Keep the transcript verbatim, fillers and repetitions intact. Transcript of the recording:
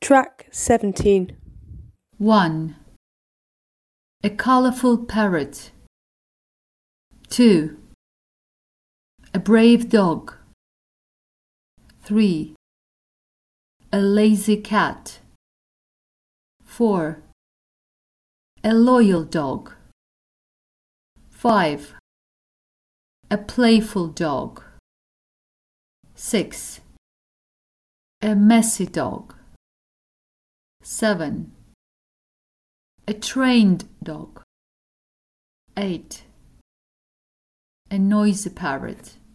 Track seventeen. one. A colorful parrot. two. A brave dog. three. A lazy cat. four. A loyal dog. five. A playful dog. six. A messy dog. seven. A trained dog. eight. A noisy parrot.